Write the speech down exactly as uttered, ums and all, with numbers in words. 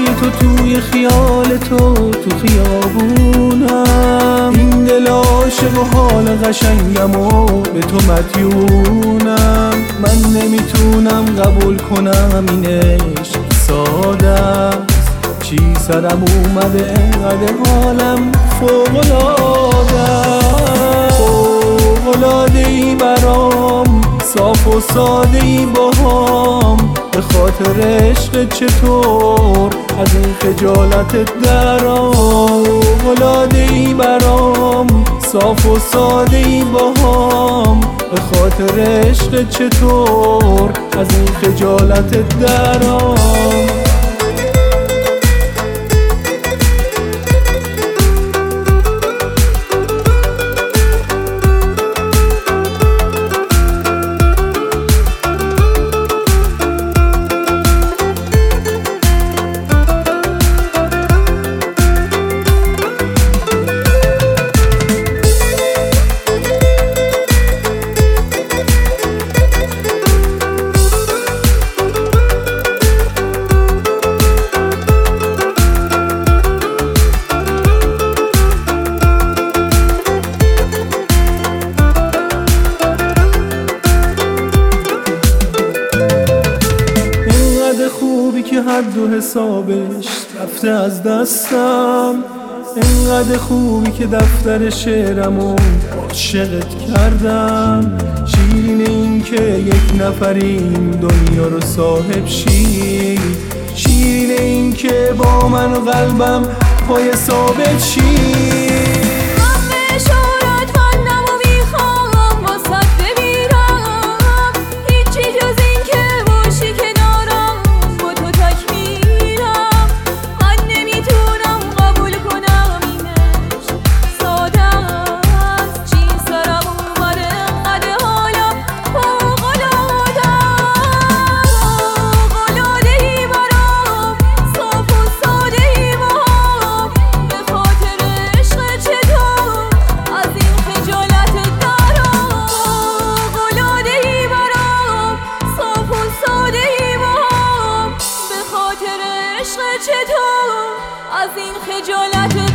جای تو توی خیال تو تو خیابونم، این دل عاشق و حال قشنگم و به تو مدیونم. من نمیتونم قبول کنم این عشق ساده است، چی سرم اومده انقدر حالم فوق‌العاده است. فوق‌العاده‌ای برام صاف و ساده‌ای باهام، به خاطر عشق چطور از این خجالتت درام. فوق‌العاده‌ای برام صاف و ساده‌ای باهام، به خاطر عشق چطور از این خجالتت درام. خوبی که حد و حسابش رفته از دستم، انقدر خوبی که دفتر شعرمو عاشقت کردم. شیرین این که یک نفریم دنیا رو صاحب شی، شیرین این که با من و قلبم پای ثابت شی. چطور از این خجالت